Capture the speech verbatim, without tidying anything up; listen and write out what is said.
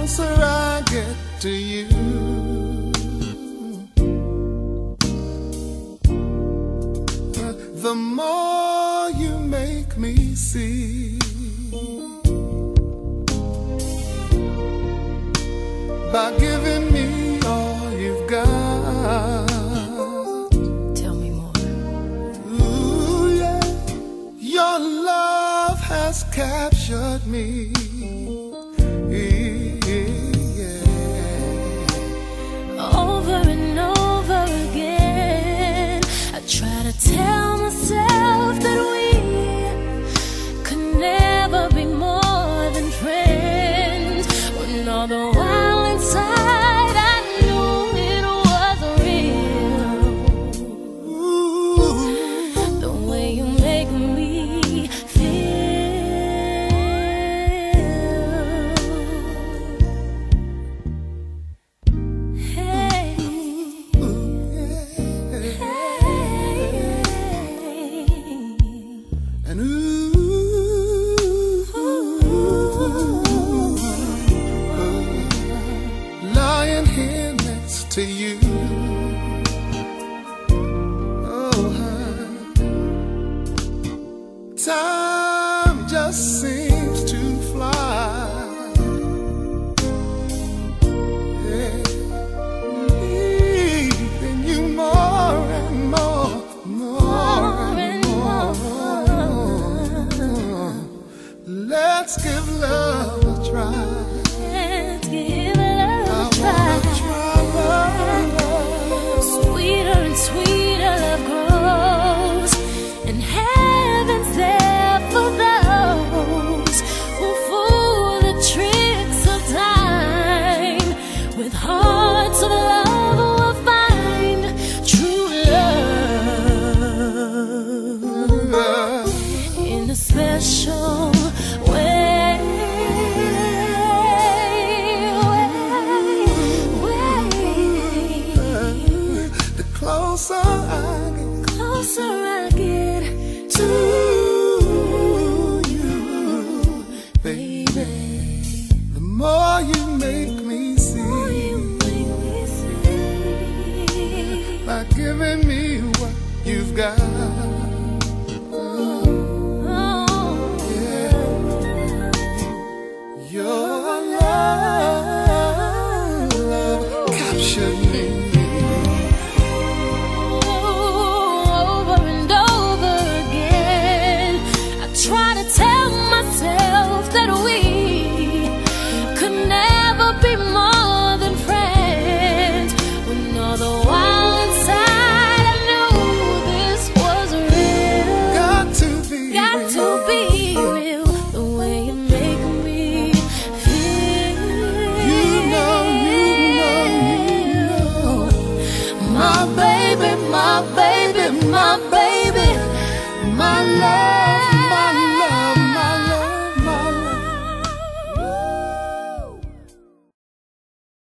closer I get to you, the more you make me see. By giving me all you've got. Tell me more. Ooh, yeah. Your love has captured me. Over and over again, I try to tell myself that we could never be more than friends, when all the while inside I knew it was real. Ooh. The way you make me feel. Hey. And ooh, lying here next to you, oh, time just seems to fly. Yeah. Needing you more and more, more and more. Let's give love a try. Let's give love a try. Try love, love. Sweeter and sweeter love grows, and heaven's there for those who fool the tricks of time. With hearts of love will find true love in a special way. Closer I get, Closer I get to you, baby, the more you make me see. By giving me what you've got. Yeah. Your love, love captured me. Try to tell myself that we could never be more than friends, when all the while inside I knew this was real. Got to be Got real. to be real, the way you make me feel. You know, you know, you know. My baby, my baby, my baby, my love.